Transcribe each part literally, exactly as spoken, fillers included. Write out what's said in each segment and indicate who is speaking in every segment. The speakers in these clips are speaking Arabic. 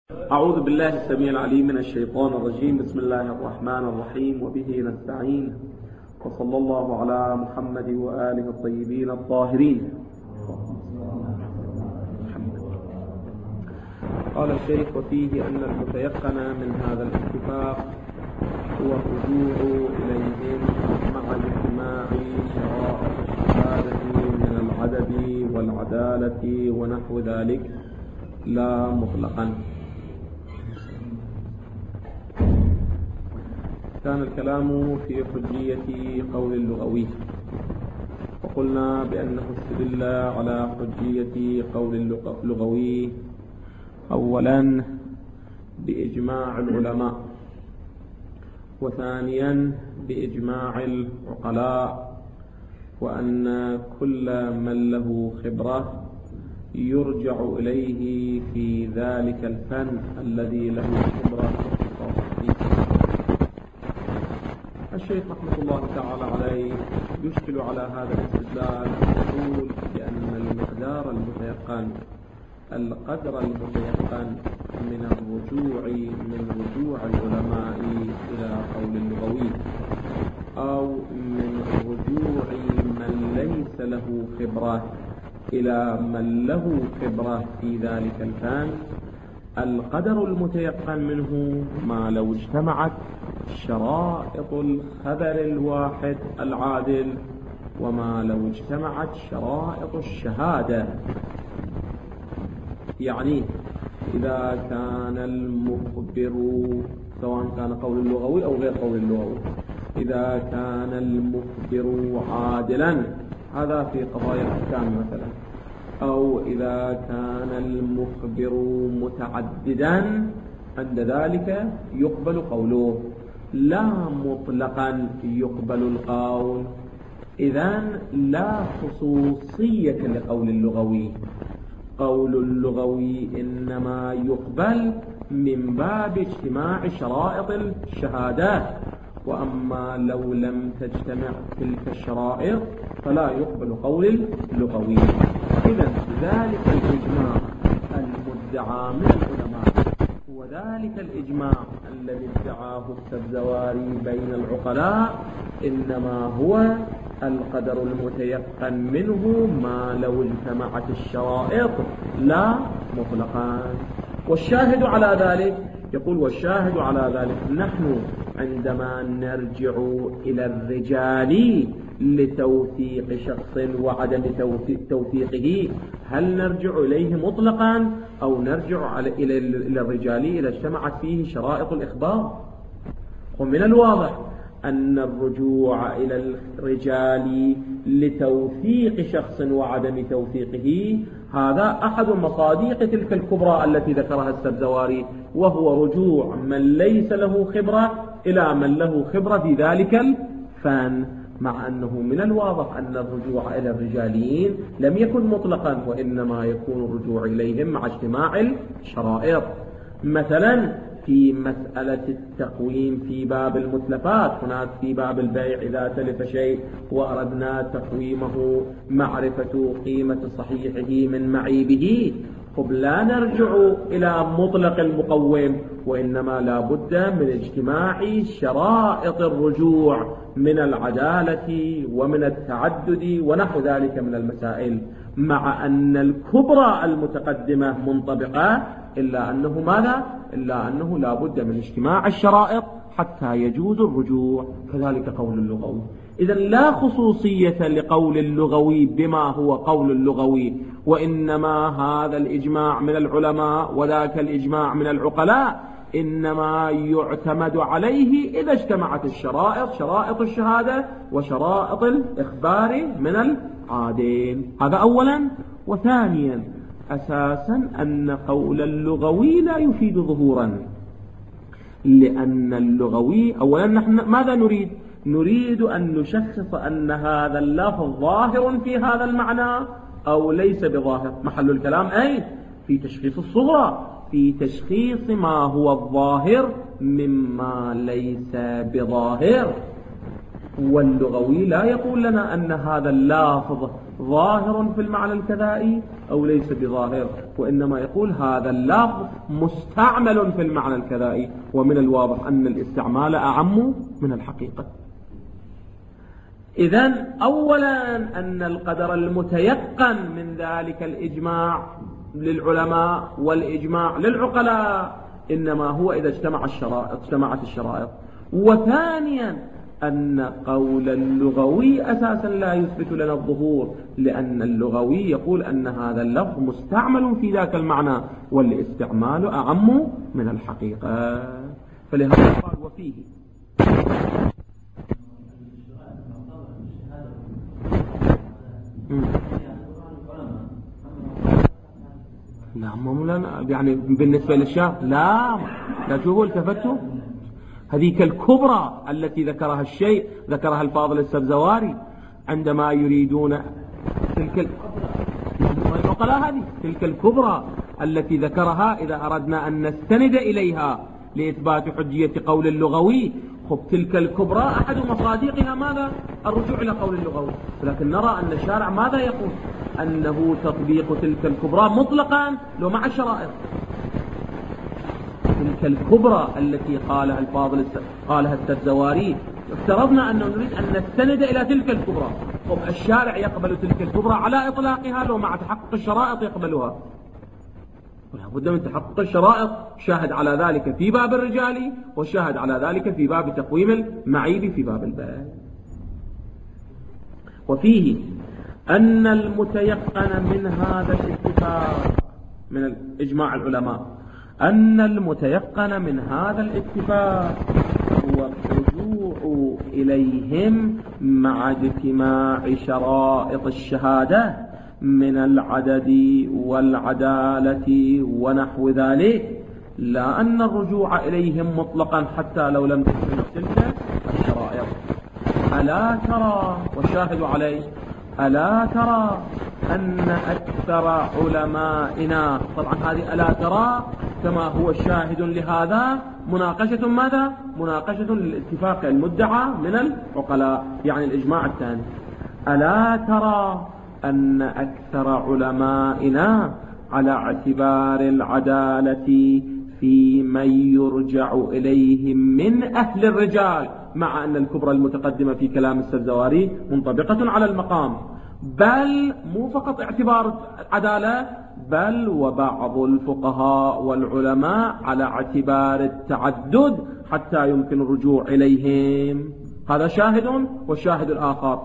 Speaker 1: أعوذ بالله السميع العليم من الشيطان الرجيم. بسم الله الرحمن الرحيم، وبه نستعين، وصلى الله على محمد وآله الطيبين الطاهرين. قال الشيخ: وفيه أن المتيقن من هذا الاتفاق هو الرجوع إليهم مع اجتماع شرائط الشهادة من العدد والعدالة ونحو ذلك، لا مطلقا. كان الكلام في حجية قول اللغوي، وقلنا بأنه استدل على حجية قول اللغوي أولا بإجماع العلماء، وثانيا بإجماع العقلاء، وأن كل من له خبرة يرجع إليه في ذلك الفن الذي له خبرة. الشيخ رحمة الله تعالى عليه يشكل على هذا الاستدلال ويقول بأن المقدار المتيقن القدر المتيقن من الرجوع من رجوع العلماء إلى قول اللغوي، أو من رجوع من ليس له خبرة إلى من له خبرة في ذلك الفن، القدر المتيقن منه ما لو اجتمعت شرائط الخبر الواحد العادل، وما لو اجتمعت شرائط الشهادة. يعني إذا كان المخبر سواء كان قول اللغوي أو غير قول اللغوي، إذا كان المخبر عادلا، هذا في قضايا الأحكام مثلا، أو إذا كان المخبر متعددا، عند ذلك يقبل قوله، لا مطلقا يقبل القول. إذن لا خصوصية لقول اللغوي، قول اللغوي إنما يقبل من باب اجتماع شرائط الشهادات، وأما لو لم تجتمع تلك الشرائط فلا يقبل قول اللغوي. إذن ذلك الإجماع المدعى من العلماء وذلك الإجماع الذي ادعاه السبزواري بين العقلاء إنما هو القدر المتيقن منه ما لو اجتمعت الشرائط، لا مطلقا. والشاهد على ذلك، يقول والشاهد على ذلك نحن عندما نرجع إلى الرجال لتوثيق شخص وعدم توثيقه، هل نرجع إليه مطلقا أو نرجع إلى الرجال إذا اجتمعت فيه شرائط الإخبار؟ ومن الواضح أن الرجوع إلى الرجال لتوثيق شخص وعدم توثيقه هذا أحد مصادق تلك الكبرى التي ذكرها السبزواري، وهو رجوع من ليس له خبرة إلى من له خبرة في ذلك الفن، مع أنه من الواضح أن الرجوع إلى الرجاليين لم يكن مطلقا، وإنما يكون الرجوع إليهم مع اجتماع الشرائط. مثلا في مسألة التقويم في باب المتلفات، هناك في باب البيع إذا تلف شيء وأردنا تقويمه معرفة قيمة صحيحه من معيبه، طب لا نرجع إلى مطلق المقوم، وإنما لا بد من اجتماع شرائط الرجوع من العدالة ومن التعدد ونحو ذلك من المسائل، مع أن الكبرى المتقدمة منطبقة، إلا أنه ماذا؟ إلا أنه لا بد من اجتماع الشرائط حتى يجوز الرجوع. كذلك قول اللغوي. إذن لا خصوصية لقول اللغوي بما هو قول اللغوي، وإنما هذا الإجماع من العلماء وذاك الإجماع من العقلاء إنما يعتمد عليه إذا اجتمعت الشرائط، شرائط الشهادة وشرائط الإخبار من العادل. هذا أولا. وثانيا أساسا أن قول اللغوي لا يفيد ظهورا، لأن اللغوي أولا نحن ماذا نريد؟ نريد أن نشخص أن هذا اللفظ ظاهر في هذا المعنى أو ليس بظاهر. محل الكلام أين؟ في تشخيص الصغرى، في تشخيص ما هو الظاهر مما ليس بظاهر. واللغوي لا يقول لنا أن هذا اللافظ ظاهر في المعنى الكذائي أو ليس بظاهر، وإنما يقول هذا اللفظ مستعمل في المعنى الكذائي، ومن الواضح أن الاستعمال أعم من الحقيقة. إذن أولا أن القدر المتيقن من ذلك الإجماع للعلماء والإجماع للعقلاء إنما هو إذا اجتمع الشرائط اجتمعت الشرائط. وثانيا أن قول اللغوي أساسا لا يثبت لنا الظهور، لأن اللغوي يقول أن هذا اللفظ مستعمل في ذاك المعنى، والاستعمال أعم من الحقيقة. فلهذا قال وفيه لا يعني بالنسبة للشاب لا لا شوفوا التفتوا هذيك الكبرى التي ذكرها الشيء ذكرها الفاضل السبزواري عندما يريدون تلك العقلاء هذه تلك الكبرى التي ذكرها إذا أردنا أن نستند إليها لإثبات حجية قول اللغوي. خب تلك الكبرى أحد مصادقها ماذا؟ الرجوع إلى قول اللغوي، ولكن نرى أن الشارع ماذا يقول؟ أنه تطبيق تلك الكبرى مطلقا لو مع الشرائط. تلك الكبرى التي قالها الفاضل قالها السبزواري افترضنا أنه نريد أن نستند إلى تلك الكبرى. طب الشارع يقبل تلك الكبرى على إطلاقها لو مع تحقق الشرائط يقبلها؟ ولا بد من تحقق الشرائط. شاهد على ذلك في باب الرجال، وشاهد على ذلك في باب تقويم المعيب في باب الباب. وفيه أن المتيقن من هذا الاتفاق من الإجماع العلماء أن المتيقن من هذا الاتفاق هو الرجوع إليهم مع اجتماع شرائط الشهادة من العدد والعدالة ونحو ذلك، لا أن الرجوع إليهم مطلقا حتى لو لم تكن تلك الشرائط. ألا ترى والشاهد عليه ألا ترى أن أكثر علمائنا، طبعا هذه ألا ترى كما هو شاهد لهذا مناقشة ماذا؟ مناقشة للاتفاق المدعى من العقلاء، يعني الإجماع الثاني. ألا ترى أن أكثر علمائنا على اعتبار العدالة في من يرجع إليهم من أهل الرجال، مع أن الكبرى المتقدمة في كلام السبزواري منطبقة على المقام، بل مو فقط اعتبار عدالة، بل وبعض الفقهاء والعلماء على اعتبار التعدد حتى يمكن الرجوع إليهم. هذا شاهد. والشاهد الآخر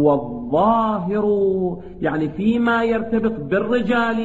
Speaker 1: والظاهر يعني فيما يرتبط بالرجال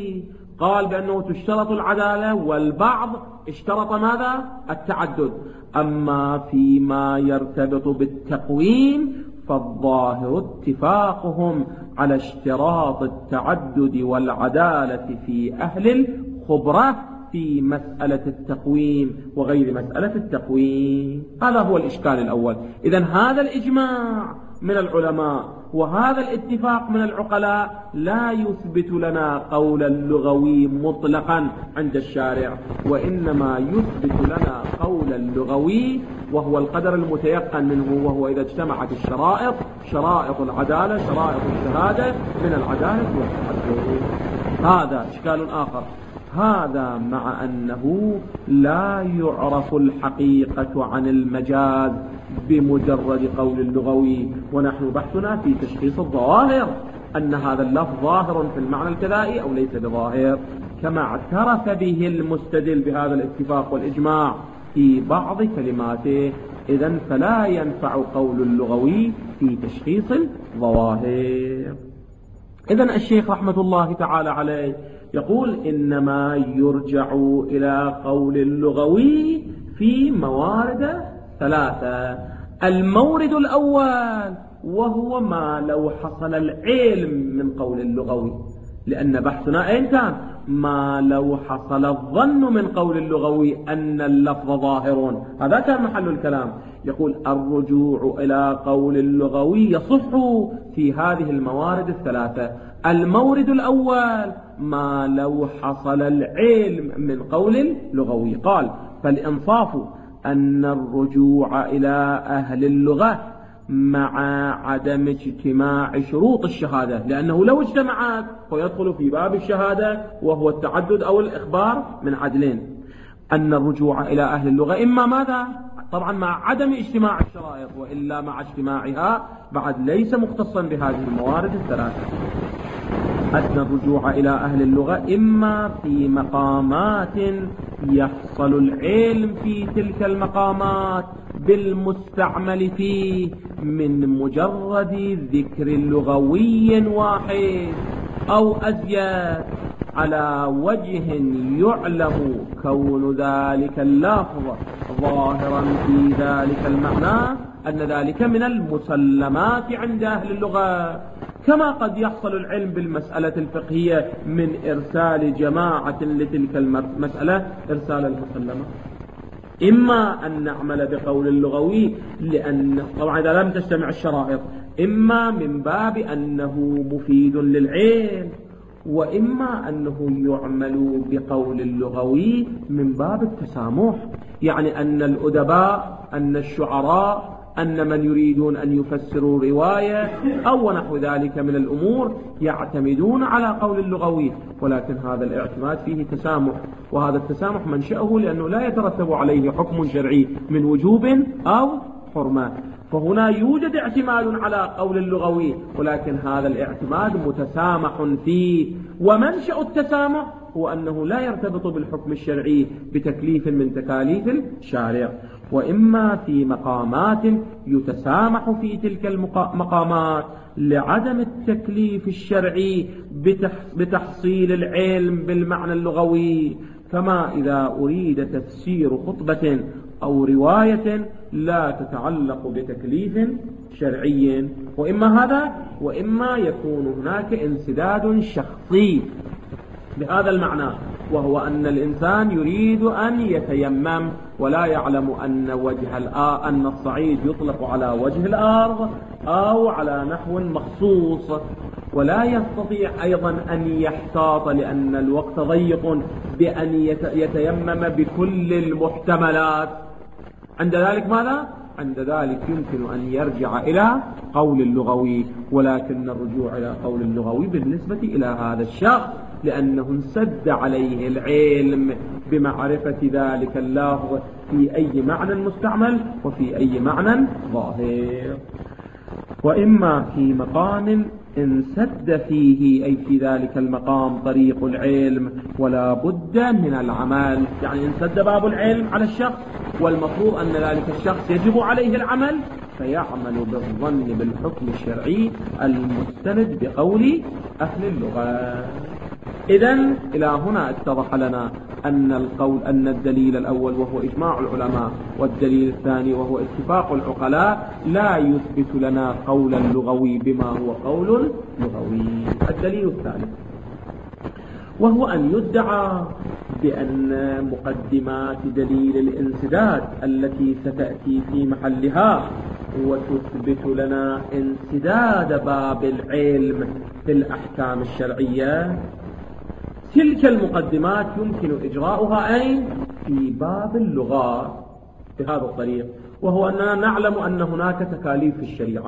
Speaker 1: قال بأنه تشترط العدالة، والبعض اشترط ماذا؟ التعدد. أما فيما يرتبط بالتقويم فالظاهر اتفاقهم على اشتراط التعدد والعدالة في أهل الخبرة في مسألة التقويم وغير مسألة التقويم. هذا هو الإشكال الأول. إذن هذا الإجماع من العلماء وهذا الاتفاق من العقلاء لا يثبت لنا قول اللغوي مطلقا عند الشارع، وإنما يثبت لنا قول اللغوي وهو القدر المتيقن منه، وهو إذا اجتمعت الشرائط، شرائط العدالة، شرائط الشهادة من العدالة والتعدد. هذا إشكال آخر. هذا مع أنه لا يعرف الحقيقة عن المجاز بمجرد قول اللغوي، ونحن بحثنا في تشخيص الظواهر، أن هذا اللفظ ظاهر في المعنى الكذائي أو ليس بظاهر، كما اعترف به المستدل بهذا الاتفاق والإجماع في بعض كلماته. إذن فلا ينفع قول اللغوي في تشخيص الظواهر. إذن الشيخ رحمة الله تعالى عليه يقول إنما يرجع إلى قول اللغوي في موارد ثلاثة. المورد الأول وهو ما لو حصل العلم من قول اللغوي، لأن بحثنا أين كان؟ ما لو حصل الظن من قول اللغوي أن اللفظ ظاهر، هذا كان محل الكلام. يقول الرجوع إلى قول اللغوي يصح في هذه الموارد الثلاثة. المورد الأول ما لو حصل العلم من قول اللغوي. قال فالإنصاف أن الرجوع إلى أهل اللغة مع عدم اجتماع شروط الشهادة، لأنه لو اجتمعت فيدخل في باب الشهادة وهو التعدد أو الإخبار من عدلين. أن الرجوع إلى أهل اللغة إما ماذا؟ طبعا مع عدم اجتماع الشرائط، وإلا مع اجتماعها بعد ليس مختصا بهذه الموارد الثلاثة. أن الرجوع إلى أهل اللغة إما في مقامات يحصل العلم في تلك المقامات بالمستعمل فيه من مجرد ذكر لغوي واحد أو أزيد على وجه يعلم كون ذلك اللفظ ظاهرا في ذلك المعنى، أن ذلك من المسلمات عند أهل اللغة، كما قد يحصل العلم بالمسألة الفقهية من إرسال جماعة لتلك المسألة إرسال المسلمة. إما أن نعمل بقول اللغوي لأن طبعا إذا لم تجتمع الشرائط، إما من باب أنه مفيد للعلم، وإما أنه يعمل بقول اللغوي من باب التسامح، يعني أن الأدباء، أن الشعراء، أن من يريدون أن يفسروا رواية أو نحو ذلك من الأمور يعتمدون على قول اللغوي، ولكن هذا الاعتماد فيه تسامح، وهذا التسامح منشأه لأنه لا يترتب عليه حكم شرعي من وجوب أو حرمة، فهنا يوجد اعتماد على قول اللغوي، ولكن هذا الاعتماد متسامح فيه. ومنشأ التسامح هو أنه لا يرتبط بالحكم الشرعي بتكليف من تكاليف الشارع. وإما في مقامات يتسامح في تلك المقامات لعدم التكليف الشرعي بتحصيل العلم بالمعنى اللغوي، كما إذا أريد تفسير خطبة أو رواية لا تتعلق بتكليف شرعي. وإما هذا وإما يكون هناك انسداد شخصي بهذا المعنى، وهو أن الإنسان يريد أن يتيمم ولا يعلم أن وجه الآ أن الصعيد يطلق على وجه الأرض أو على نحو مخصوص، ولا يستطيع أيضا أن يحتاط لأن الوقت ضيق بأن يتيمم بكل المحتملات. عند ذلك ماذا؟ عند ذلك يمكن أن يرجع إلى قول اللغوي، ولكن الرجوع إلى قول اللغوي بالنسبة إلى هذا الشخص لأنه انسد عليه العلم بمعرفة ذلك اللفظ في أي معنى مستعمل وفي أي معنى ظاهر. وإما في مقام انسد فيه، أي في ذلك المقام طريق العلم ولا بد من العمل، يعني انسد باب العلم على الشخص والمفروض أن ذلك الشخص يجب عليه العمل، فيعمل بالظن بالحكم الشرعي المستند بقول أهل اللغة. إذن إلى هنا اتضح لنا أن القول أن الدليل الأول وهو إجماع العلماء والدليل الثاني وهو اتفاق العقلاء لا يثبت لنا قولا لغوي بما هو قول لغوي. الدليل الثالث وهو أن يدعى بأن مقدمات دليل الانسداد التي ستأتي في محلها وتثبت لنا انسداد باب العلم في الأحكام الشرعية، تلك المقدمات يمكن إجراؤها أين؟ في باب اللغات بهذا الطريق، وهو أننا نعلم أن هناك تكاليف في الشريعة،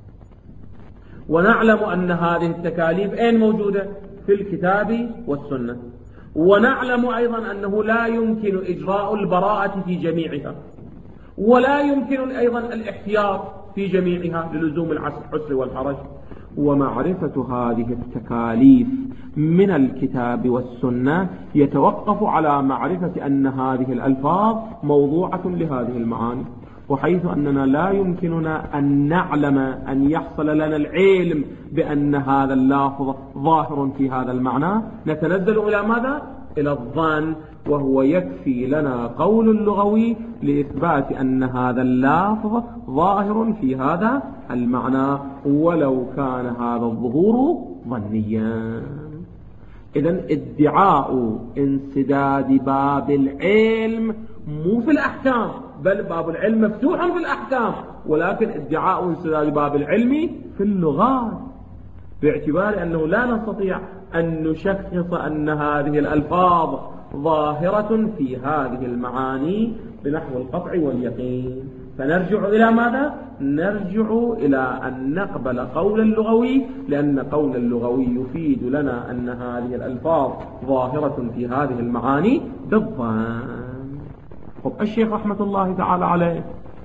Speaker 1: ونعلم أن هذه التكاليف أين موجودة؟ في الكتاب والسنة، ونعلم أيضا أنه لا يمكن إجراء البراءة في جميعها، ولا يمكن أيضا الاحتياط في جميعها للزوم العسر والحرج. ومعرفة هذه التكاليف من الكتاب والسنة يتوقف على معرفة أن هذه الألفاظ موضوعة لهذه المعاني، وحيث أننا لا يمكننا أن نعلم أن يحصل لنا العلم بأن هذا اللفظ ظاهر في هذا المعنى، نتنزل إلى ماذا؟ إلى الظن، وهو يكفي لنا قول اللغوي لإثبات أن هذا اللفظ ظاهر في هذا المعنى ولو كان هذا الظهور ظنيا. إذن ادعاء انسداد باب العلم مو في الأحكام، بل باب العلم مفتوح في الأحكام، ولكن ادعاء انسداد باب العلم في اللغات، باعتبار أنه لا نستطيع أن نشخص أن هذه الألفاظ ظاهرة في هذه المعاني بنحو القطع واليقين. فنرجع إلى ماذا؟ نرجع إلى أن نقبل قول اللغوي، لأن قول اللغوي يفيد لنا أن هذه الألفاظ ظاهرة في هذه المعاني بالظن. طب الشيخ رحمة الله تعالى عليه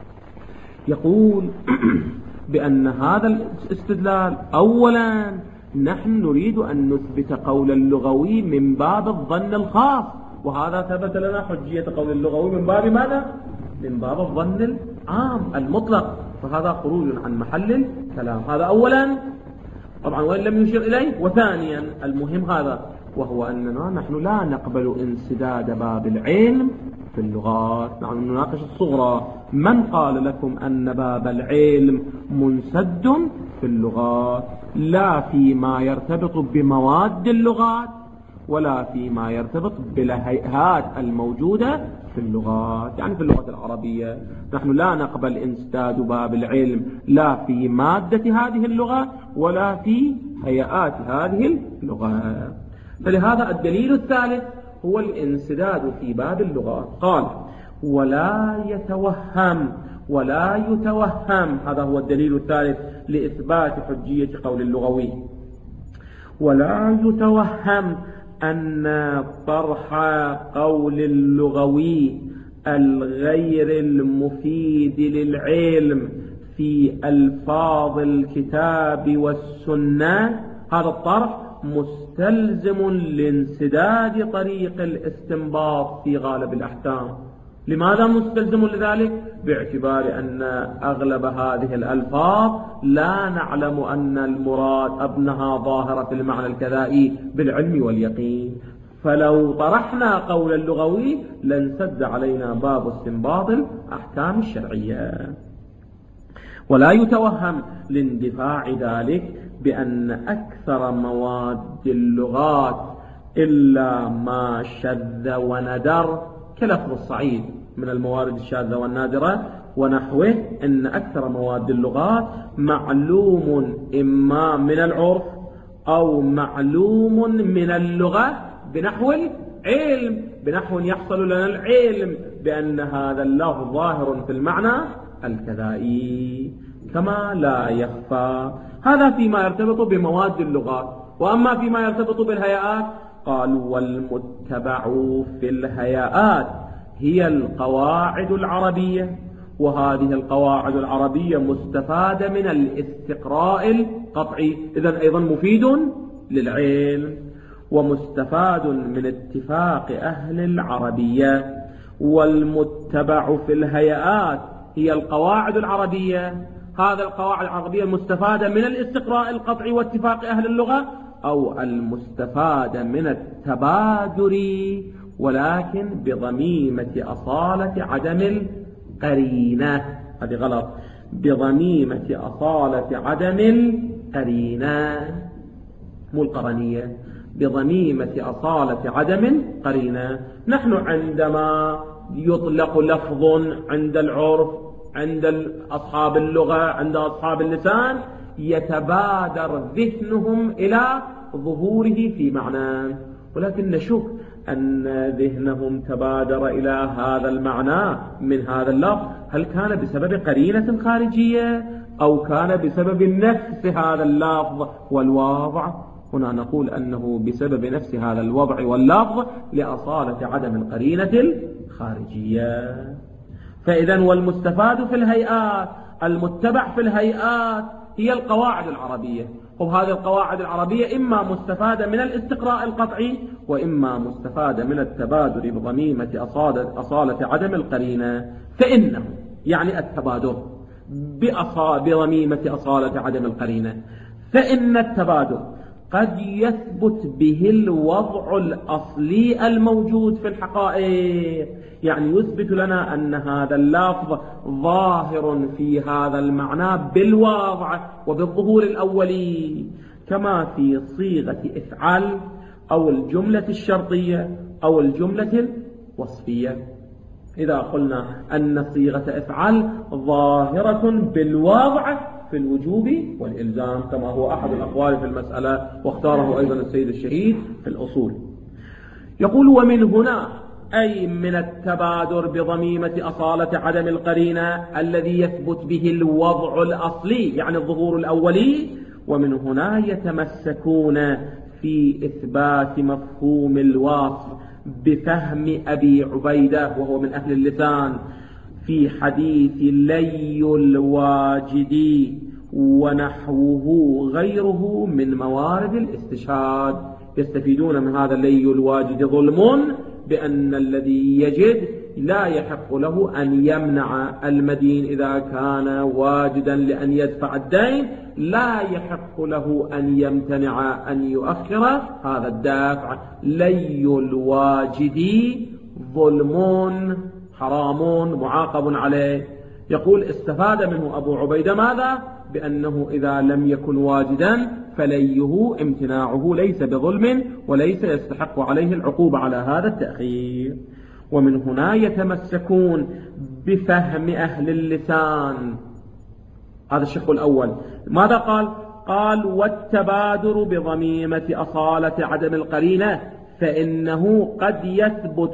Speaker 1: يقول بأن هذا الاستدلال أولا نحن نريد أن نثبت قول اللغوي من باب الظن الخاص، وهذا ثبت لنا حجية قول اللغوي من باب ماذا؟ من باب الظن العام المطلق، فهذا خروج عن محل الكلام. هذا أولا طبعا وإن لم يشير إليه. وثانيا المهم هذا، وهو أننا نحن لا نقبل انسداد باب العلم في اللغات. نحن نناقش الصغرى. من قال لكم أن باب العلم منسد في اللغات؟ لا فيما يرتبط بمواد اللغات ولا فيما يرتبط بالهيئات الموجودة في اللغات، يعني في اللغة العربية نحن لا نقبل انسداد باب العلم لا في مادة هذه اللغة ولا في هيئات هذه اللغة. فلهذا الدليل الثالث هو الانسداد في باب اللغات. قال ولا يتوهم ولا يتوهم، هذا هو الدليل الثالث لإثبات حجية قول اللغوي. ولا يتوهم أن طرح قول اللغوي الغير المفيد للعلم في ألفاظ الكتاب والسنة، هذا الطرح مستلزم لانسداد طريق الاستنباط في غالب الأحكام. لماذا مستلزم لذلك؟ باعتبار أن أغلب هذه الألفاظ لا نعلم أن المراد أنها ظاهرة في المعنى الكذائي بالعلم واليقين، فلو طرحنا قول اللغوي لانسد علينا باب استنباط الأحكام الشرعية. ولا يتوهم لاندفاع ذلك بأن أكثر مواد اللغات إلا ما شذ وندر كلفظ الصعيد من الموارد الشاذة والنادرة ونحوه، إن أكثر مواد اللغات معلوم إما من العرف أو معلوم من اللغة بنحو العلم، بنحو يحصل لنا العلم بأن هذا اللفظ ظاهر في المعنى الكذائي كما لا يخفى. هذا فيما يرتبط بمواد اللغات. وأما فيما يرتبط بالهيئات قالوا والمتبع في الهيئات هي القواعد العربية، وهذه القواعد العربية مستفادة من الاستقراء القطعي، إذن أيضا مفيد للعلم ومستفاد من اتفاق أهل العربية. والمتبع في الهيئات هي القواعد العربية، هذا القواعد العربية المستفادة من الاستقراء القطعي واتفاق أهل اللغة، أو المستفادة من التبادر ولكن بضميمة أصالة عدم القرينة. هذه غلط، بضميمة أصالة عدم القرينة مو القرنية، بضميمة أصالة عدم القرينة. نحن عندما يطلق لفظ عند العرف عند أصحاب اللغة عند أصحاب اللسان يتبادر ذهنهم إلى ظهوره في معنى، ولكن نشك أن ذهنهم تبادر إلى هذا المعنى من هذا اللفظ هل كان بسبب قرينة خارجية أو كان بسبب نفس هذا اللفظ والوضع. هنا نقول أنه بسبب نفس هذا الوضع واللفظ لأصالة عدم القرينة الخارجية. فإذا والمستفاد في الهيئات المتبع في الهيئات هي القواعد العربية، وهذه القواعد العربية إما مستفادة من الاستقراء القطعي وإما مستفادة من التبادر بضميمة أصالة, أصالة عدم القرينة. فإنه يعني التبادر بضميمة أصالة عدم القرينة، فإن التبادر قد يثبت به الوضع الأصلي الموجود في الحقائق، يعني يثبت لنا أن هذا اللفظ ظاهر في هذا المعنى بالوضع وبالظهور الأولي، كما في صيغة افعل أو الجملة الشرطية أو الجملة الوصفية. إذا قلنا أن صيغة افعل ظاهرة بالوضع في الوجوب والإلزام كما هو أحد الأقوال في المسألة، واختاره أيضا السيد الشهيد في الأصول. يقول ومن هنا أي من التبادر بضميمة أصالة عدم القرينة الذي يثبت به الوضع الأصلي يعني الظهور الأولي. ومن هنا يتمسكون في إثبات مفهوم الوصف بفهم أبي عبيدة وهو من أهل اللسان في حديث لي الواجد ونحوه غيره من موارد الاستشهاد. يستفيدون من هذا لي الواجد ظلم بأن الذي يجد لا يحق له أن يمنع المدين إذا كان واجدا لأن يدفع الدين، لا يحق له أن يمتنع أن يؤخر هذا الدافع. لي الواجد ظلم حرام معاقب عليه. يقول استفاد منه أبو عبيدة ماذا؟ بأنه إذا لم يكن واجدا فليه امتناعه ليس بظلم وليس يستحق عليه العقوبة على هذا التأخير. ومن هنا يتمسكون بفهم أهل اللسان. هذا الشق الأول. ماذا قال؟ قال والتبادر بضميمة أصالة عدم القرينة فإنه قد يثبت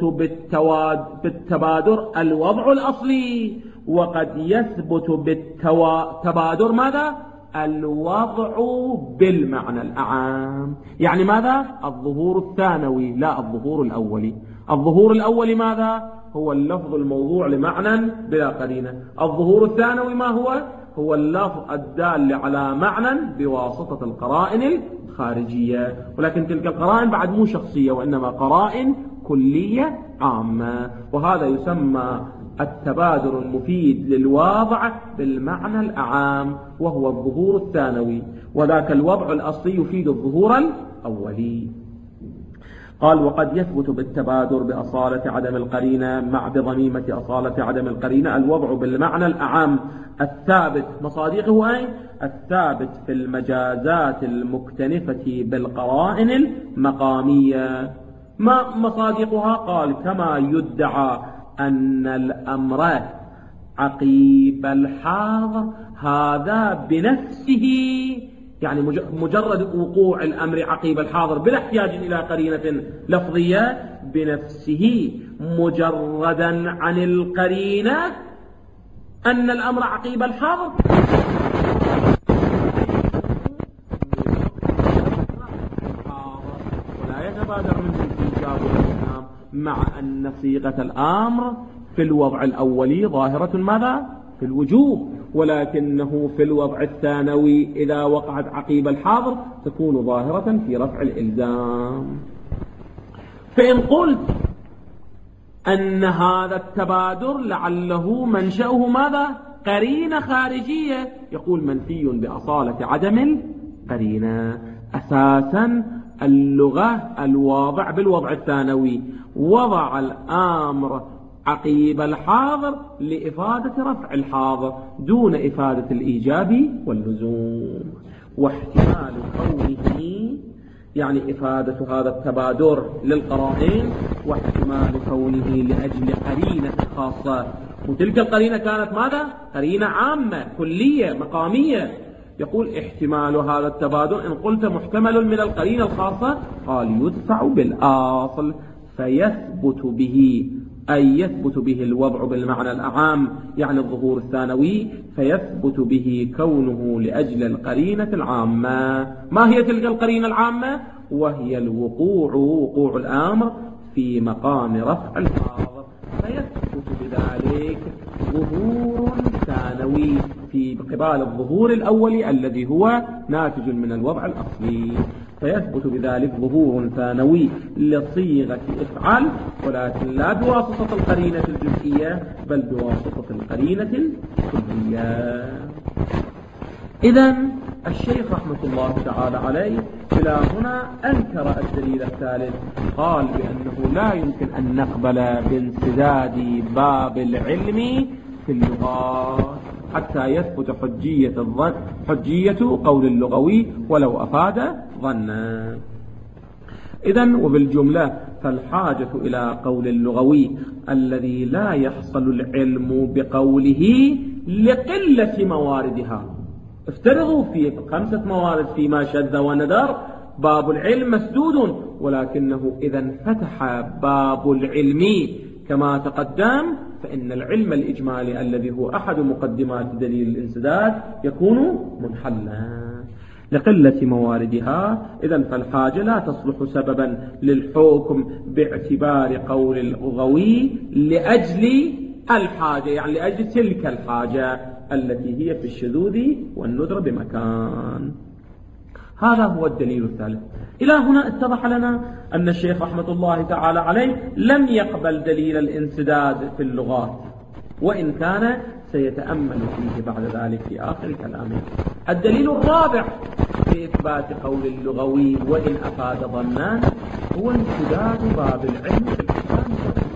Speaker 1: بالتبادر الوضع الأصلي وقد يثبت بالتبادر ماذا؟ الوضع بالمعنى الأعام. يعني ماذا؟ الظهور الثانوي لا الظهور الأولي. الظهور الأولي ماذا؟ هو اللفظ الموضوع لمعنى بلا قرينة. الظهور الثانوي ما هو؟ هو اللفظ الدال على معنى بواسطة القرائن الخارجية. ولكن تلك القرائن بعد مو شخصية وإنما قرائن كلية عامة. وهذا يسمى التبادر المفيد للواضع بالمعنى الأعام وهو الظهور الثانوي، وذاك الوضع الأصلي يفيد الظهور الأولي. قال وقد يثبت بالتبادر بأصالة عدم القرينة مع بضميمة أصالة عدم القرينة الوضع بالمعنى الأعام الثابت. مصادقه أي الثابت في المجازات المكتنفة بالقرائن المقامية. ما مصادقها؟ قال كما يدعى أن الأمر عقيب الحاضر هذا بنفسه، يعني مجرد وقوع الأمر عقيب الحاضر بلا احتياج إلى قرينة لفظية بنفسه مجردا عن القرينة أن الأمر عقيب الحاضر ولا يتبادر منه الإيجاب والإسلام مع أن صيغة الأمر في الوضع الأولي ظاهرة ماذا؟ في الوجوب، ولكنه في الوضع الثانوي إذا وقعت عقيب الحاضر تكون ظاهرة في رفع الإلزام. فإن قلت أن هذا التبادر لعله منشأه ماذا؟ قرينة خارجية، يقول منفي بأصالة عدم القرينة. أساسا اللغة الواضع بالوضع الثانوي وضع الأمر عقيب الحاضر لإفادة رفع الحاضر دون إفادة الإيجاب واللزوم. واحتمال كونه يعني إفادة هذا التبادر للقرائن واحتمال كونه لأجل قرينة خاصة، وتلك القرينة كانت ماذا؟ قرينة عامة كلية مقامية. يقول احتمال هذا التبادر إن قلت محتمل من القرينة الخاصة قال يدفع بالأصل فيثبت به، أي يثبت به الوضع بالمعنى الأعام يعني الظهور الثانوي، فيثبت به كونه لأجل القرينة العامة. ما هي تلك القرينة العامة؟ وهي الوقوع وقوع الأمر في مقام رفع الحاضر، فيثبت بذلك ظهور ثانوي في قبال الظهور الأولي الذي هو ناتج من الوضع الأصلي، فيثبت بذلك ظهور ثانوي لصيغة افعل، ولكن لا بواسطة القرينة الجزئية بل بواسطة القرينة الكلية. إذن الشيخ رحمة الله تعالى عليه إلى هنا أنكر الدليل الثالث، قال بأنه لا يمكن أن نقبل بانسداد باب العلم في اللغات حتى يثبت حجية الظن حجية قول اللغوي ولو أفاد ظنا. إذن وبالجملة فالحاجة إلى قول اللغوي الذي لا يحصل العلم بقوله لقلة مواردها. افترضوا في خمسة موارد فيما شذ وندر باب العلم مسدود ولكنه إذا انفتح باب العلم كما تقدم فإن العلم الإجمالي الذي هو أحد مقدمات دليل الانسداد يكون منحلا لقلة مواردها. إذن فالحاجة لا تصلح سببا للحكم باعتبار قول اللغوي لأجل الحاجة، يعني لأجل تلك الحاجة التي هي في الشذوذ والندرة بمكان. هذا هو الدليل الثالث. إلى هنا اتضح لنا أن الشيخ رحمة الله تعالى عليه لم يقبل دليل الانسداد في اللغات، وإن كان سيتأمل فيه بعد ذلك في آخر كلامه. الدليل الرابع في إثبات قول اللغوي وإن أفاد ظنا هو انسداد باب العلم في الأحكام.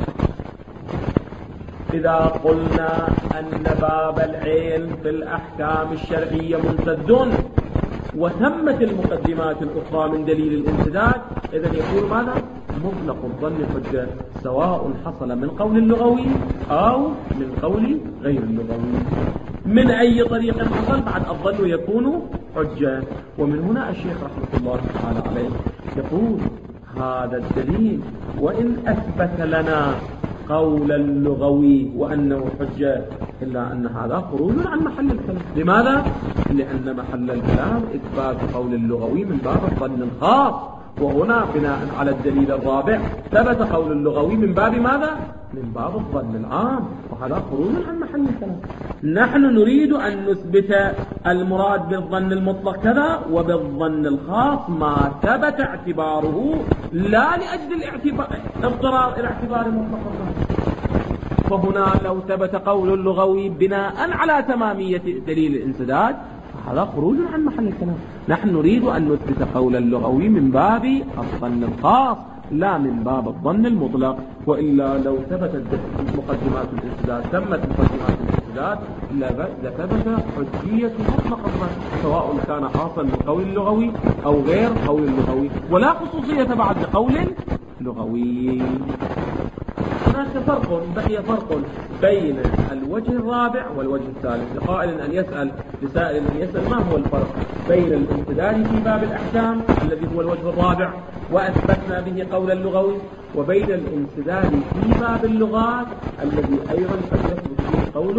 Speaker 1: إذا قلنا أن باب العلم في الأحكام الشرعية منسد وتمت المقدمات الأخرى من دليل الانسداد، إذن يكون ماذا؟ مطلق الظن حجة، سواء حصل من قول اللغوي أو من قول غير اللغوي. من أي طريق حصل بعد الظن يكون حجة. ومن هنا الشيخ رحمة الله تعالى عليه يقول هذا الدليل وإن أثبت لنا قول اللغوي وأنه حجة إلا أن هذا خروج عن محل الكلام. لماذا؟ لأن محل الكلام إثبات قول اللغوي من باب الظن الخاص، وهنا بناء على الدليل الرابع ثبت قول اللغوي من باب ماذا؟ من باب الظن العام، وهذا خروج عن محل الكلام. نحن نريد أن نثبت المراد بالظن المطلق كذا وبالظن الخاص ما ثبت اعتباره لا لأجل الاعتبار اضطرار الاعتبار مطلق الظن. فهنا لو ثبت قول اللغوي بناء على تمامية دليل الانسداد هذا خروج عن محل الكلام. نحن نريد أن نثبت قول اللغوي من باب الظن الخاص لا من باب الظن المطلق. وإلا لو ثبتت مقدمات الانسداد تمت مقدمات الانسداد لثبت حجية مطلق الظن سواء كان حاصل من قول اللغوي أو غير قول اللغوي، ولا خصوصية بعد لقول لغوي. هناك فرق بقي فرق بين الوجه الرابع والوجه الثالث. لقائل أن يسأل لسائل أن يسأل ما هو الفرق بين الانسداد في باب الأحكام الذي هو الوجه الرابع وأثبتنا به قول اللغوي وبين الانسداد في باب اللغات الذي أيضا قد يثبت فيه قول.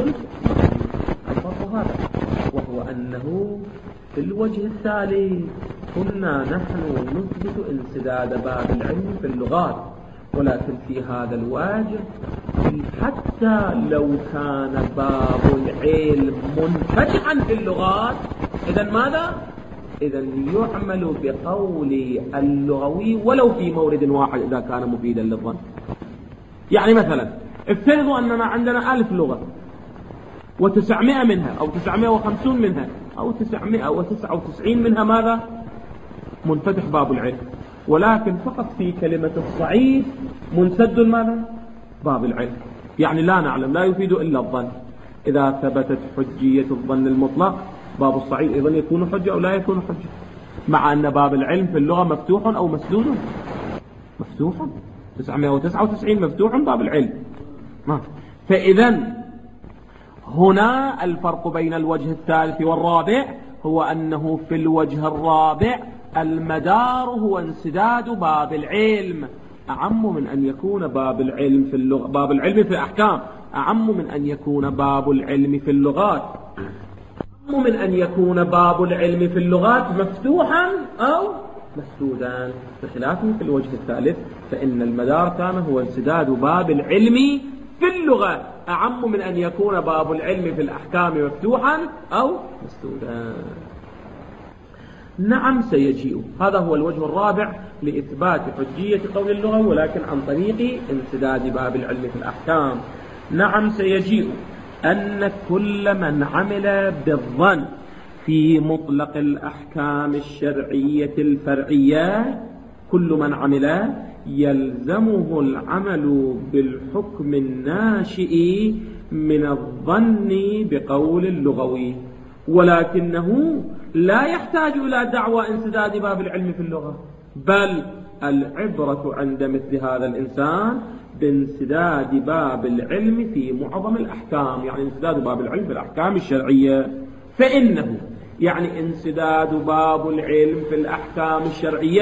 Speaker 1: الفرق هذا وهو أنه في الوجه الثالث كنا نحن نثبت انسداد باب العلم في اللغات، ولكن في هذا الوجه حتى لو كان باب العلم منفتحا في اللغات إذن ماذا؟ إذن يعمل بقول اللغوي ولو في مورد واحد إذا كان مفيدا للظن. يعني مثلا افترضوا أننا عندنا ألف لغة وتسعمائة منها أو تسعمائة وخمسون منها أو تسعمائة وتسعة وتسعين منها ماذا؟ منفتح باب العلم، ولكن فقط في كلمة الصعيد منسد ماذا؟ باب العلم. يعني لا نعلم، لا يفيد إلا الظن. إذا ثبتت حجية الظن المطلق باب الصعيد أيضا يكون حجة أو لا يكون حجة، مع أن باب العلم في اللغة مفتوح أو مسدود؟ مفتوح. تسعمائة وتسعة وتسعين مفتوح باب العلم. فإذا هنا الفرق بين الوجه الثالث والرابع هو أنه في الوجه الرابع المدار هو انسداد باب العلم أعم من أن يكون باب العلم في اللغة باب العلم في الأحكام أعم من أن يكون باب العلم في اللغات أعم من أن يكون باب العلم في اللغات مفتوحا أو مسدودا، بخلافه في الوجه الثالث فإن المدار كان هو انسداد باب العلم في اللغة أعم من أن يكون باب العلم في الأحكام مفتوحا أو مسدودا. نعم سيجيء. هذا هو الوجه الرابع لإثبات حجية قول اللغة ولكن عن طريق انسداد باب العلم في الأحكام. نعم سيجيء أن كل من عمل بالظن في مطلق الأحكام الشرعية الفرعية كل من عمل يلزمه العمل بالحكم الناشئ من الظن بقول اللغوي، ولكنه لا يحتاج إلى دعوى انسداد باب العلم في اللغة، بل العبرة عند مثل هذا الإنسان بانسداد باب العلم في معظم الأحكام، يعني انسداد باب العلم في الأحكام الشرعية. فإنه يعني انسداد باب العلم في الأحكام الشرعية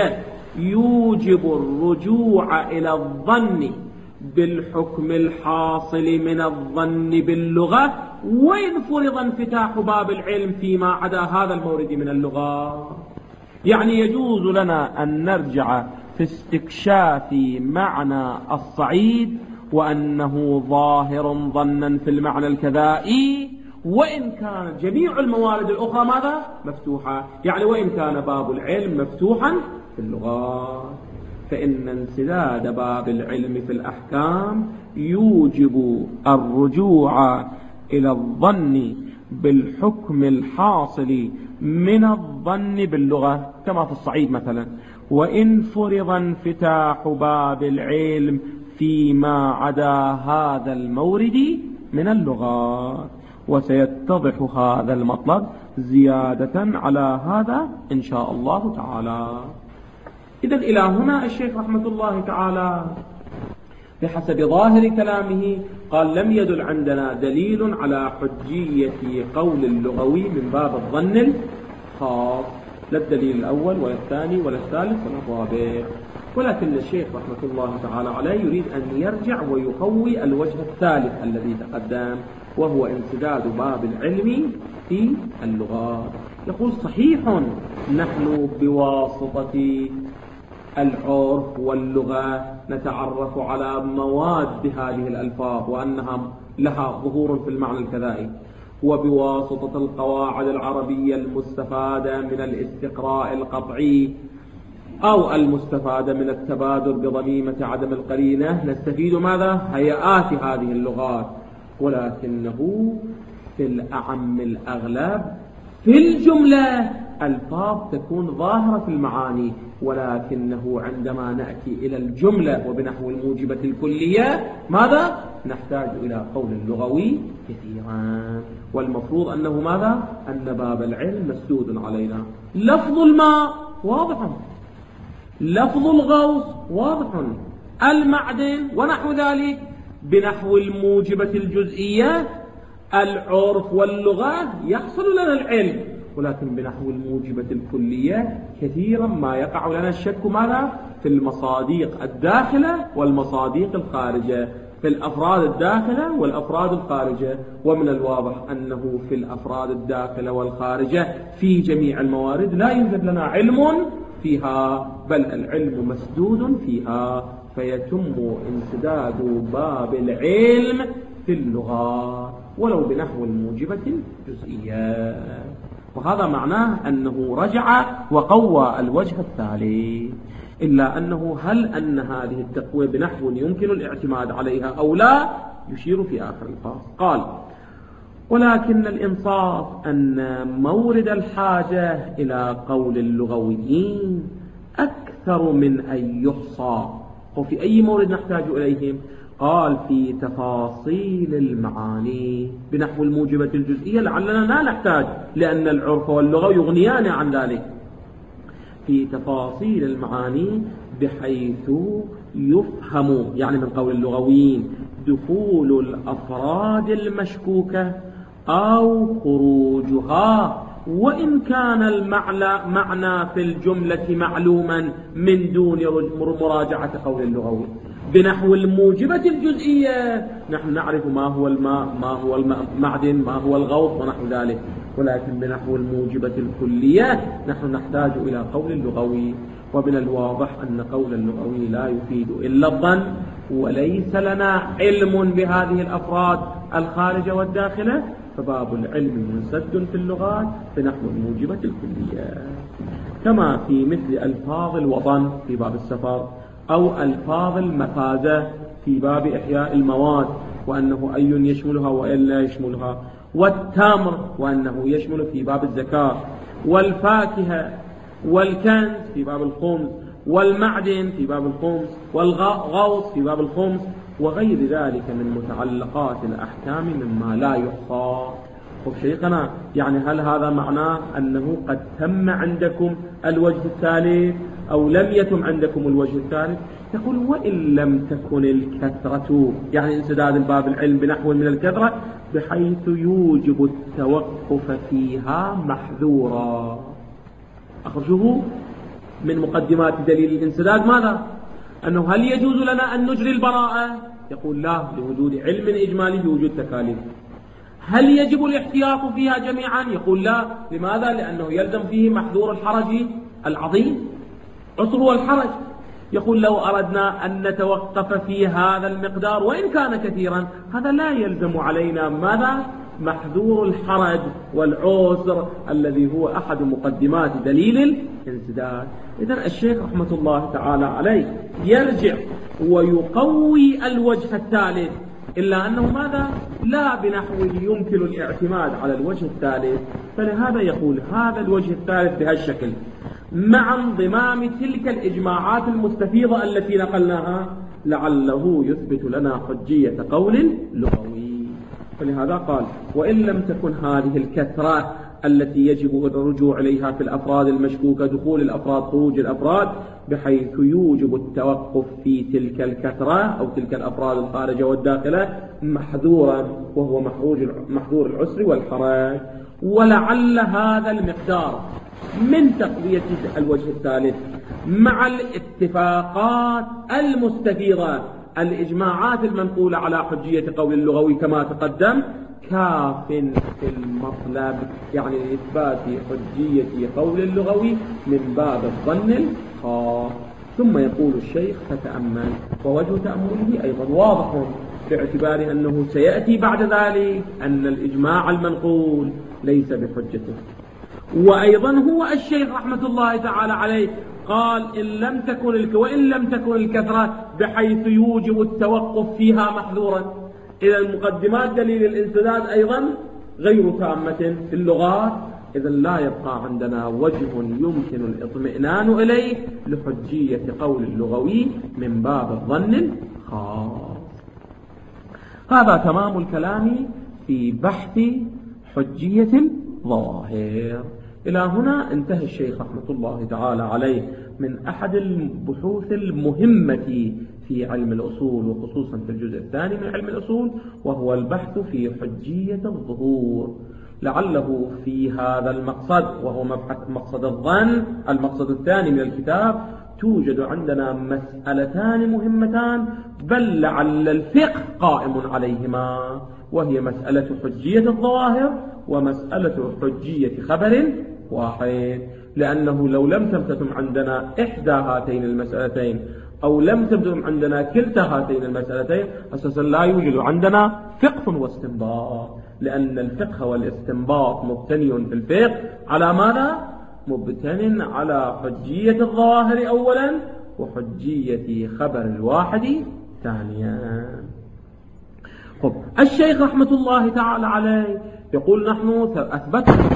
Speaker 1: يوجب الرجوع إلى الظن بالحكم الحاصل من الظن باللغة، وإن فرض انفتاح باب العلم فيما عدا هذا المورد من اللغة. يعني يجوز لنا أن نرجع في استكشاف معنى الصعيد وأنه ظاهر ظنا في المعنى الكذائي، وإن كانت جميع الموارد الأخرى ماذا؟ مفتوحة. يعني وإن كان باب العلم مفتوحا في اللغات، فإن انسداد باب العلم في الأحكام يوجب الرجوع إلى الظن بالحكم الحاصل من الظن باللغة كما في الصعيد مثلا، وإن فرض انفتاح باب العلم فيما عدا هذا المورد من اللغات. وسيتضح هذا المطلب زيادة على هذا إن شاء الله تعالى. إذن إلى هنا الشيخ رحمة الله تعالى بحسب ظاهر كلامه قال لم يدل عندنا دليل على حجية قول اللغوي من باب الظن الخاص، لا الدليل الأول ولا الثاني ولا الثالث ولا الرابع، ولكن الشيخ رحمة الله تعالى عليه يريد أن يرجع ويقوي الوجه الثالث الذي تقدم، وهو انسداد باب العلم في اللغات. يقول صحيح نحن بواسطة العرف واللغة نتعرف على مواد هذه الألفاظ وأنها لها ظهور في المعنى الكذائي، وبواسطة القواعد العربية المستفادة من الاستقراء القطعي أو المستفادة من التبادل بضميمة عدم القرينة نستفيد ماذا؟ هيئات هذه اللغات، ولكنه في الأعم الأغلب في الجملة ألفاظ تكون ظاهرة في المعاني، ولكنه عندما نأتي إلى الجملة وبنحو الموجبة الكلية ماذا؟ نحتاج إلى قول اللغوي كثيرا، والمفروض أنه ماذا؟ أن باب العلم مسدود علينا. لفظ الماء واضح، لفظ الغوص واضح، المعدن ونحو ذلك بنحو الموجبة الجزئية العرف واللغة يحصل لنا العلم، ولكن بنحو الموجبة الكلية كثيرا ما يقع لنا الشك ماذا؟ في المصاديق الداخلة والمصاديق الخارجة، في الأفراد الداخلة والأفراد الخارجة، ومن الواضح أنه في الأفراد الداخلة والخارجة في جميع الموارد لا يوجد لنا علم فيها، بل العلم مسدود فيها، فيتم انسداد باب العلم في اللغة ولو بنحو الموجبة الجزئية. وهذا معناه أنه رجع وقوى الوجه الثالث، إلا أنه هل أن هذه التقوية بنحو يمكن الاعتماد عليها أو لا يشير في آخر الفصل. قال ولكن الإنصاف أن مورد الحاجة إلى قول اللغويين أكثر من أن يحصى. وفي أي مورد نحتاج إليهم؟ قال في تفاصيل المعاني بنحو الموجبة الجزئية لعلنا لا نحتاج، لأن العرف واللغة يغنيان عن ذلك. في تفاصيل المعاني بحيث يفهم يعني من قول اللغويين دخول الأفراد المشكوكة أو خروجها، وإن كان المعنى معنى في الجملة معلوما من دون مراجعة قول اللغوي. بنحو الموجبة الجزئية نحن نعرف ما هو الماء، ما هو المعدن، ما هو الغوص ونحو ذلك، ولكن بنحو الموجبة الكلية نحن نحتاج إلى قول اللغوي، ومن الواضح أن قول اللغوي لا يفيد إلا الظن، وليس لنا علم بهذه الأفراد الخارجة والداخلة، فباب العلم منسد في اللغات بنحو الموجبة الكلية، كما في مثل ألفاظ الوطن في باب السفر، أو ألفاظ المفازة في باب إحياء المواد وأنه أي يشملها وأن لا يشملها، والتمر وأنه يشمل في باب الزكاة، والفاكهة والكنز في باب الخمس، والمعدن في باب الخمس، والغوص في باب الخمس، وغير ذلك من متعلقات الأحكام مما لا يحصى. وشيخنا يعني هل هذا معناه أنه قد تم عندكم الوجه الثالث أو لم يتم عندكم الوجه الثالث؟ يقول وإن لم تكن الكثرة يعني انسداد الباب العلم بنحو من الكثرة بحيث يوجب التوقف فيها محذورا. أخرجوه من مقدمات دليل الانسداد ماذا؟ أنه هل يجوز لنا أن نجري البراءة؟ يقول لا، لوجود علم إجمالي بوجود تكاليف. هل يجب الاحتياط فيها جميعا؟ يقول لا. لماذا؟ لأنه يلزم فيه محذور الحرج العظيم، عسر والحرج. يقول لو أردنا أن نتوقف في هذا المقدار وإن كان كثيرا، هذا لا يلزم علينا ماذا؟ محذور الحرج والعسر الذي هو أحد مقدمات دليل الانسداد. إذن الشيخ رحمة الله تعالى عليه يرجع ويقوي الوجه الثالث، إلا أنه ماذا؟ لا بنحو يمكن الاعتماد على الوجه الثالث، فلهذا يقول هذا الوجه الثالث بهالشكل مع انضمام تلك الإجماعات المستفيضة التي نقلناها لعله يثبت لنا حجية قول لغوي. فلهذا قال وإن لم تكن هذه الكثرة التي يجب الرجوع إليها في الأفراد المشكوكة دخول الأفراد خروج الأفراد بحيث يوجب التوقف في تلك الكثرة أو تلك الأفراد الخارجة والداخلة محذورا، وهو محذور العسر والحرج. ولعل هذا المقدار من تقوية الوجه الثالث مع الاتفاقات المستفيضة الإجماعات المنقولة على حجية قول اللغوي كما تقدم كاف في المطلب، يعني لإثبات حجية قول اللغوي من باب الظن الخاص. ثم يقول الشيخ فتأمل، ووجه تأمله أيضا واضح باعتبار أنه سيأتي بعد ذلك أن الإجماع المنقول ليس بحجته. وأيضا هو الشيخ رحمة الله تعالى عليه قال إن لم تكن الك... وإن لم تكن الكثرة بحيث يوجب التوقف فيها محذورا. إذا المقدمات دليل الانسداد أيضا غير تامة في اللغات، إذا لا يبقى عندنا وجه يمكن الاطمئنان إليه لحجية قول اللغوي من باب الظن الخاص. هذا تمام الكلام في بحث حجية الظواهر. إلى هنا انتهى الشيخ رحمة الله تعالى عليه من أحد البحوث المهمة في علم الأصول، وخصوصا في الجزء الثاني من علم الأصول، وهو البحث في حجية الظهور. لعله في هذا المقصد وهو مبحث مقصد الظن المقصد الثاني من الكتاب توجد عندنا مسألتان مهمتان، بل لعل الفقه قائم عليهما، وهي مسألة حجية الظواهر ومسألة حجية خبر واحد. لأنه لو لم تمتثم عندنا إحدى هاتين المسألتين أو لم تمتثم عندنا كلتا هاتين المسألتين أساسا لا يوجد عندنا فقه واستنباط، لأن الفقه والاستنباط مبتني في الفقه على ماذا؟ مبتن على حجية الظواهر أولا وحجية خبر الواحد ثانيا. خب الشيخ رحمة الله تعالى عليه يقول نحن أثبتنا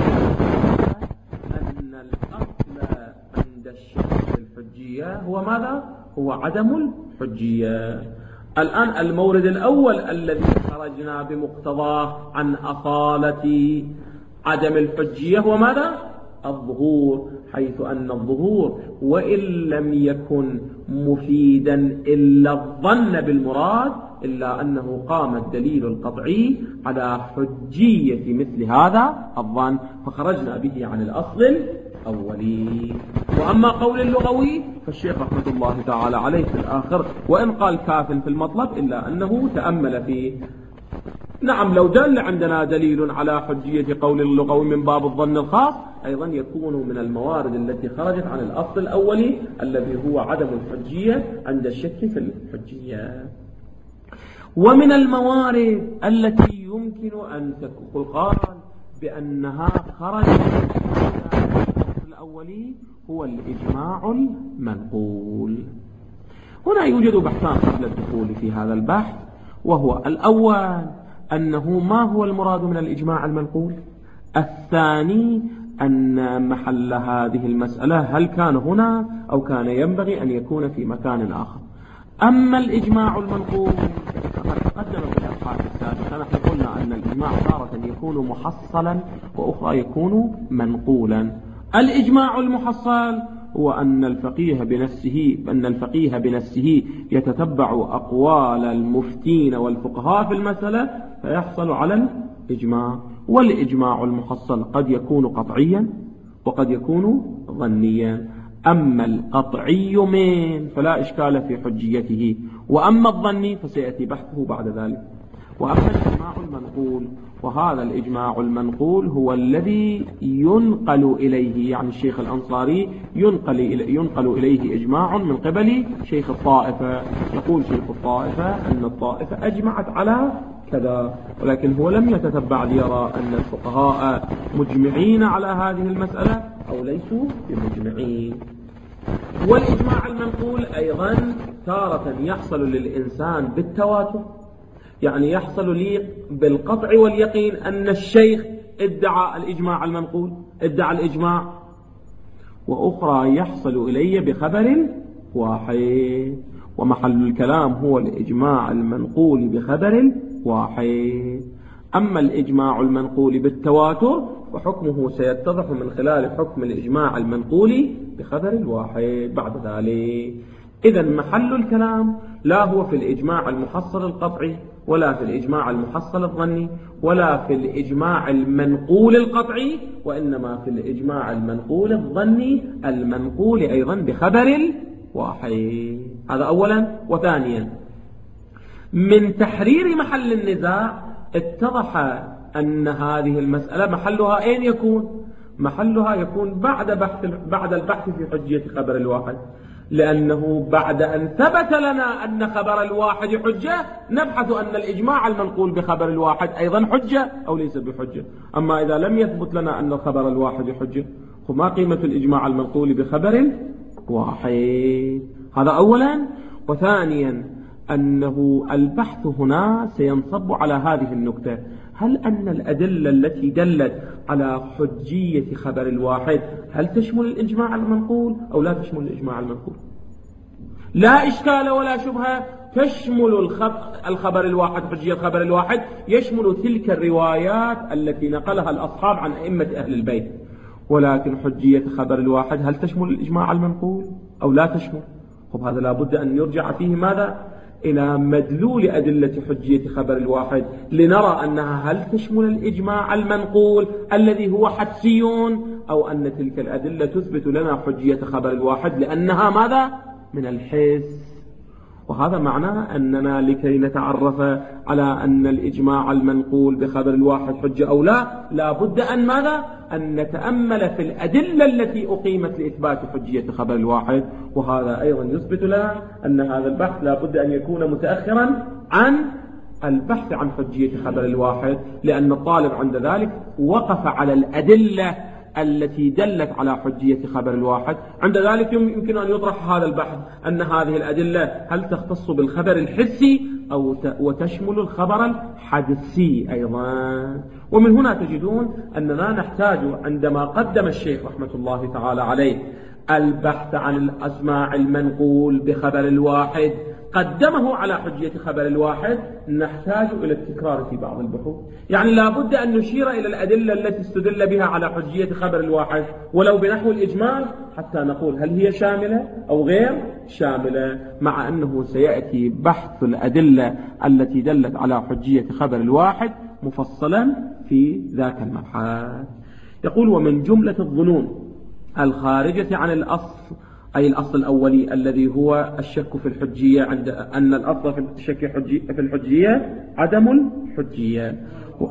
Speaker 1: أن الأصل عند الشيخ في الحجية هو ماذا؟ هو عدم الحجية. الآن المورد الأول الذي خرجنا بمقتضاه عن أصالة عدم الحجية هو ماذا؟ الظهور، حيث أن الظهور وإن لم يكن مفيدا إلا الظن بالمراد إلا أنه قام الدليل القطعي على حجية مثل هذا الظن، فخرجنا به عن الأصل الأولي. وأما قول اللغوي فالشيخ رحمة الله تعالى عليه في الآخر وإن قال كاف في المطلب إلا أنه تأمل فيه. نعم لو دل عندنا دليل على حجية قول اللغوي من باب الظن الخاص أيضا يكون من الموارد التي خرجت عن الأصل الأولي الذي هو عدم الحجية عند الشك في الحجية. ومن الموارد التي يمكن أن تقال بأنها خرجت عن الأصل الأولي هو الإجماع المنقول. هنا يوجد بحثان قبل الدخول في هذا البحث، وهو الأول أنه ما هو المراد من الإجماع المنقول، الثاني أن محل هذه المسألة هل كان هنا أو كان ينبغي أن يكون في مكان آخر. أما الإجماع المنقول فقد تقدم في الأبحاث السابقة نحن قلنا أن الإجماع تارة يكون محصلا وأخرى يكون منقولا. الإجماع المحصل هو أن الفقيه بنفسه أن الفقيه بنفسه يتتبع أقوال المفتين والفقهاء في المسألة فيحصل على الإجماع. والإجماع المحصل قد يكون قطعيا وقد يكون ظنيا. أما القطعي من فلا إشكال في حجيته، وأما الظني فسيأتي بحثه بعد ذلك. وأما الإجماع المنقول، وهذا الإجماع المنقول هو الذي ينقل إليه، يعني الشيخ الأنصاري ينقل, ينقل إليه إجماع من قبل شيخ الطائفة. يقول شيخ الطائفة أن الطائفة أجمعت على كذا، ولكن هو لم يتتبع ليرى أن الفقهاء مجمعين على هذه المسألة أو ليسوا بمجمعين. والإجماع المنقول أيضا تارة يحصل للإنسان بالتواتر، يعني يحصل لي بالقطع واليقين أن الشيخ ادعى الإجماع المنقول، ادعى الإجماع، وأخرى يحصل إلي بخبر واحد، ومحل الكلام هو الإجماع المنقول بخبر واحد. أما الإجماع المنقول بالتواتر فحكمه سيتضح من خلال حكم الإجماع المنقول بخبر الواحد بعد ذلك. إذن محل الكلام لا هو في الإجماع المحصل القطعي، ولا في الإجماع المحصل الظني، ولا في الإجماع المنقول القطعي، وإنما في الإجماع المنقول الظني المنقول أيضا بخبر واحد. هذا أولا. وثانيا، من تحرير محل النزاع اتضح أن هذه المسألة محلها أين يكون؟ محلها يكون بعد بحث بعد البحث في حجية خبر الواحد، لأنه بعد أن ثبت لنا أن خبر الواحد حجة نبحث أن الإجماع المنقول بخبر الواحد أيضا حجة أو ليس بحجة. أما إذا لم يثبت لنا أن الخبر الواحد حجة فما قيمة الإجماع المنقول بخبر واحد؟ هذا أولا. وثانيا، أنه البحث هنا سينصب على هذه النكتة: هل أن الأدلة التي دلت على حجية خبر الواحد هل تشمل الإجماع المنقول أو لا تشمل الإجماع المنقول؟ لا إشكال ولا شبهة، تشمل الخبر الواحد، حجية الخبر الواحد يشمل تلك الروايات التي نقلها الأصحاب عن أئمة أهل البيت. ولكن حجية خبر الواحد هل تشمل الإجماع المنقول أو لا تشمل؟ طب هذا لابد أن يرجع فيه ماذا؟ إلى مدلول أدلة حجية خبر الواحد لنرى أنها هل تشمل الإجماع المنقول الذي هو حدسي، أو أن تلك الأدلة تثبت لنا حجية خبر الواحد لأنها ماذا؟ من الحس. وهذا معناه أننا لكي نتعرف على أن الإجماع المنقول بخبر الواحد حجة أو لا، لا بد أن ماذا؟ أن نتأمل في الأدلة التي أقيمت لإثبات حجية خبر الواحد. وهذا أيضا يثبت لنا أن هذا البحث لا بد أن يكون متأخرا عن البحث عن حجية خبر الواحد، لأن الطالب عند ذلك وقف على الأدلة التي دلت على حجية خبر الواحد. عند ذلك يمكن أن يطرح هذا البحث أن هذه الأدلة هل تختص بالخبر الحسي أو وتشمل الخبر الحدسي أيضا. ومن هنا تجدون أننا نحتاج عندما قدم الشيخ رحمة الله تعالى عليه البحث عن الأسماع المنقول بخبر الواحد قدمه على حجية خبر الواحد، نحتاج إلى التكرار في بعض البحوث. يعني لا بد أن نشير إلى الأدلة التي استدل بها على حجية خبر الواحد ولو بنحو الإجمال، حتى نقول هل هي شاملة أو غير شاملة، مع أنه سيأتي بحث الأدلة التي دلت على حجية خبر الواحد مفصلا في ذاك المبحث. يقول: ومن جملة الظنون الخارجة عن الأصل، أي الأصل الأولي الذي هو الشك في الحجية، عند أن الأصل في الشك في الحجية عدم الحجية.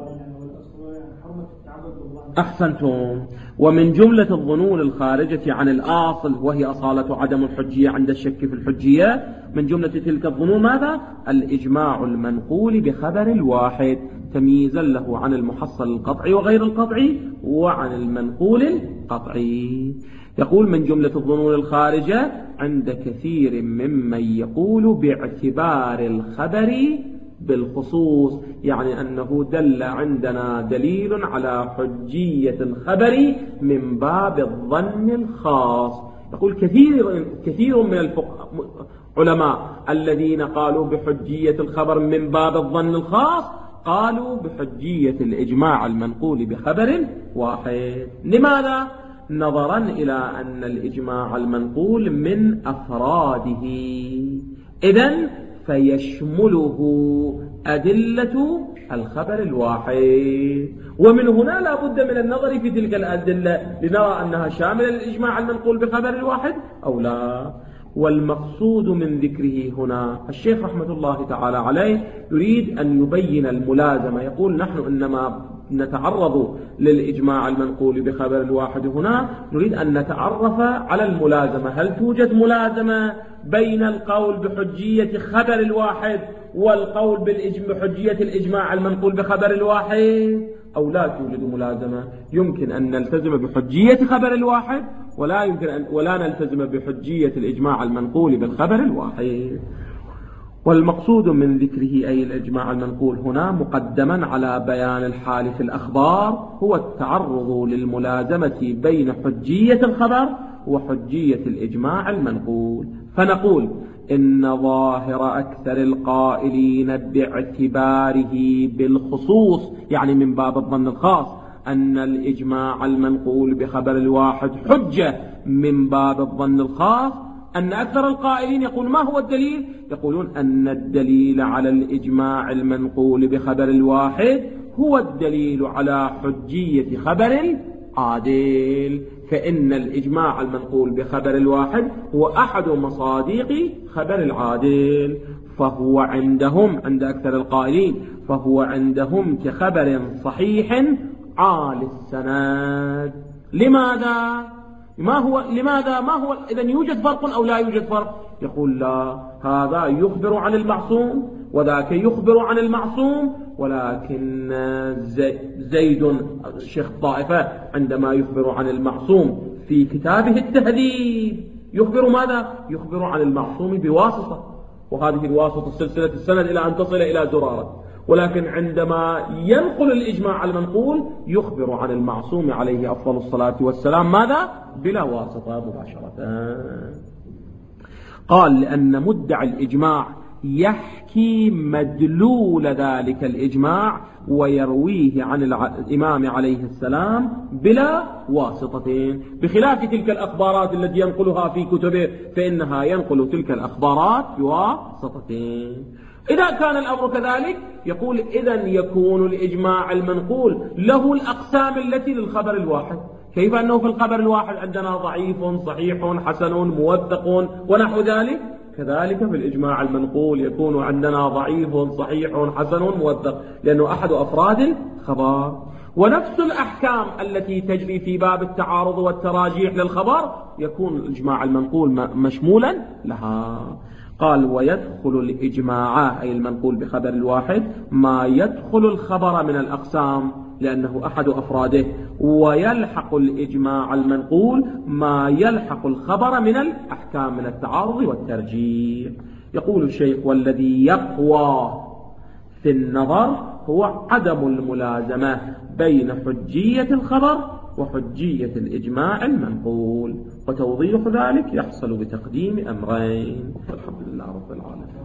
Speaker 1: أحسنتم. ومن جملة الظنون الخارجة عن الأصل وهي أصالة عدم الحجية عند الشك في الحجية، من جملة تلك الظنون ماذا؟ الإجماع المنقول بخبر الواحد تمييزا له عن المحصل القطعي وغير القطعي وعن المنقول القطعي. يقول: من جملة الظنون الخارجة عند كثير ممن يقول باعتبار الخبر بالخصوص، يعني أنه دل عندنا دليل على حجية الخبر من باب الظن الخاص. يقول: كثير كثير من الفقهاء علماء الذين قالوا بحجية الخبر من باب الظن الخاص قالوا بحجية الإجماع المنقول بخبر واحد. لماذا؟ نظرا إلى أن الإجماع المنقول من أفراده، إذن فيشمله أدلة الخبر الواحد. ومن هنا لا بد من النظر في تلك الأدلة لنرى أنها شاملة للإجماع المنقول بخبر الواحد أو لا. والمقصود من ذكره هنا الشيخ رحمة الله تعالى عليه يريد أن يبين الملازمة. يقول نحن إنما نتعرض للإجماع المنقول بخبر الواحد هنا نريد أن نتعرف على الملازمة. هل توجد ملازمة بين القول بحجية خبر الواحد والقول بحجية الإجماع المنقول بخبر الواحد أو لا توجد ملازمة؟ يمكن أن نلتزم بحجية خبر الواحد ولا يمكن أن ولا نلتزم بحجية الإجماع المنقول بالخبر الواحد. والمقصود من ذكره أي الإجماع المنقول هنا مقدما على بيان الحال في الأخبار هو التعرض للملازمة بين حجية الخبر وحجية الإجماع المنقول. فنقول إن ظاهر أكثر القائلين باعتباره بالخصوص يعني من باب الظن الخاص أن الإجماع المنقول بخبر الواحد حجة من باب الظن الخاص أن أكثر القائلين يقول ما هو الدليل؟ يقولون أن الدليل على الإجماع المنقول بخبر الواحد هو الدليل على حجية خبر العادل. فإن الإجماع المنقول بخبر الواحد هو أحد مصادق خبر العادل، فهو عندهم عند أكثر القائلين فهو عندهم كخبر صحيح عالي السند. لماذا؟ ما هو لماذا ما هو إذن يوجد فرق أو لا يوجد فرق؟ يقول لا، هذا يخبر عن المعصوم وذاك يخبر عن المعصوم، ولكن زيد شيخ الطائفة عندما يخبر عن المعصوم في كتابه التهذيب يخبر ماذا؟ يخبر عن المعصوم بواسطة، وهذه الواسطة سلسلة السند إلى أن تصل إلى زرارة. ولكن عندما ينقل الإجماع المنقول يخبر عن المعصوم عليه أفضل الصلاة والسلام ماذا؟ بلا واسطة مباشرة. قال لأن مدعي الإجماع يحكي مدلول ذلك الإجماع ويرويه عن الإمام عليه السلام بلا واسطتين، بخلاف تلك الأخبارات التي ينقلها في كتبه فإنها ينقل تلك الأخبارات بواسطتين. إذا كان الأمر كذلك يقول إذن يكون الإجماع المنقول له الأقسام التي للخبر الواحد. كيف أنه في الخبر الواحد عندنا ضعيف صحيح حسن موثق ونحو ذلك، كذلك في الإجماع المنقول يكون عندنا ضعيف صحيح حسن موثق لأنه أحد أفراد الخبر. ونفس الأحكام التي تجري في باب التعارض والتراجيح للخبر يكون الإجماع المنقول مشمولا لها. قال ويدخل الإجماع أي المنقول بخبر الواحد ما يدخل الخبر من الأقسام لأنه أحد أفراده، ويلحق الإجماع المنقول ما يلحق الخبر من الأحكام من التعارض والترجيح. يقول الشيخ والذي يقوى في النظر هو عدم الملازمة بين حجية الخبر وحجية الإجماع المنقول، وتوضيح ذلك يحصل بتقديم أمرين. الحمد لله رب العالمين.